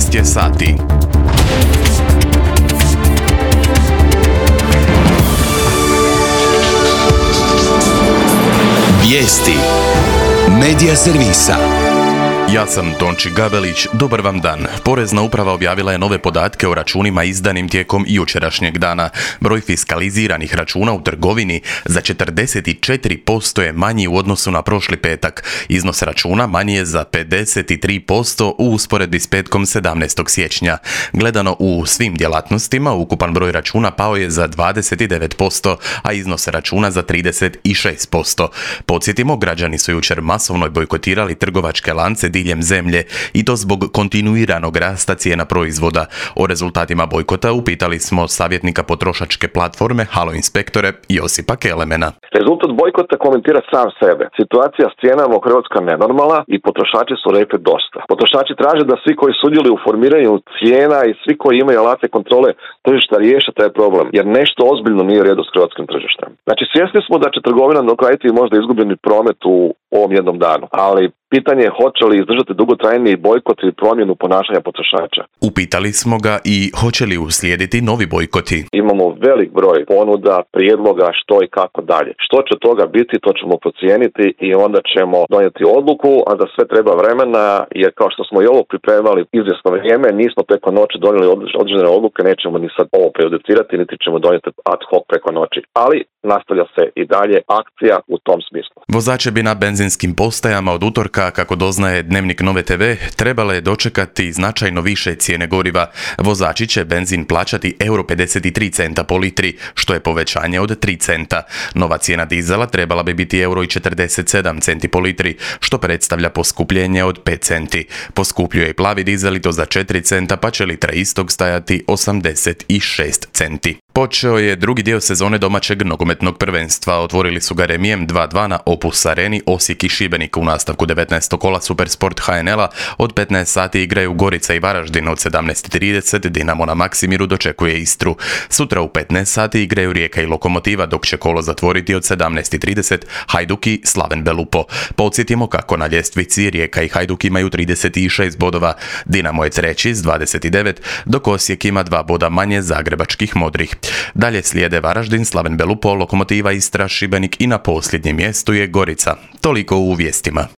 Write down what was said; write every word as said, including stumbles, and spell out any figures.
šest je sati. Vijesti Medija servisa. Ja sam Tonči Gabelić, dobar vam dan. Porezna uprava objavila je nove podatke o računima izdanim tijekom jučerašnjeg dana. Broj fiskaliziranih računa u trgovini za četrdeset četiri posto je manji u odnosu na prošli petak. Iznos računa manji je za pedeset tri posto u usporedbi s petkom sedamnaestog siječnja. Gledano u svim djelatnostima, ukupan broj računa pao je za dvadeset devet posto, a iznos računa za trideset šest posto. Podsjetimo, građani su jučer masovno bojkotirali trgovačke lance diljem zemlje i to zbog kontinuiranog rasta cijena proizvoda. O rezultatima bojkota upitali smo savjetnika potrošačke platforme Halo Inspektore Josipa Kelemena. Rezultat bojkota komentira sam sebe. Situacija s cijenama u Hrvatskoj je nenormalna i potrošači su rekli dosta. Potrošači traže da svi koji sudjeluju u formiranju cijena i svi koji imaju alate kontrole tržišta riješe taj problem, jer nešto ozbiljno nije u redu s hrvatskim tržištem. Znači, svjesni smo da će trgovina nadoknaditi možda izgubljeni promet u ovom jednom danu, ali pitanje je hoće li izdržati dugotrajniji bojkot ili promjenu ponašanja potrošača. Upitali smo ga i hoće li uslijediti novi bojkoti. Imamo velik broj ponuda, prijedloga, što i kako dalje. Što će toga biti, to ćemo procijeniti i onda ćemo donijeti odluku, a za sve treba vremena, jer kao što smo i ovo pripremali izvjesno vrijeme, nismo preko noći donijeli određene odluke, nećemo ni sad ovo prejudicirati, niti ćemo donijeti ad hoc preko noći. Ali nastavlja se i dalje akcija u tom smislu. Vozače bi na benzinskim postajama od utorka, kako doznaje Dnevnik Nove te ve, trebale dočekati značajno više cijene goriva. Vozači će benzin plaćati euro pedeset tri centa po litri, što je povećanje od tri centa. Nova cijena dizela trebala bi biti euro četrdeset sedam centi po litri, što predstavlja poskupljenje od pet centi. Poskupljuje i plavi dizel i to za četiri centa, pa će litra istog stajati osamdeset šest centi. Počeo je drugi dio sezone domaćeg nogometnog prvenstva. Otvorili su ga remijem dva dva na Opus Areni. Osijek i Šibenik u nastavku devetnaestog kola Supersport ha en el-a od petnaest sati igraju Gorica i Varaždin, od sedamnaest trideset Dinamo na Maksimiru dočekuje Istru. Sutra u petnaest sati igraju Rijeka i Lokomotiva, dok će kolo zatvoriti od sedamnaest trideset Hajduk i Slaven Belupo. Podsjetimo kako na ljestvici Rijeka i Hajduk imaju trideset šest bodova, Dinamo je treći s dvadeset devet, dok Osijek ima dva boda manje zagrebačkih modrih. Dalje slijede Varaždin, Slaven Belupo, Lokomotiva, Istra, Šibenik i na posljednjem mjestu je Gorica. Toliko u vijestima.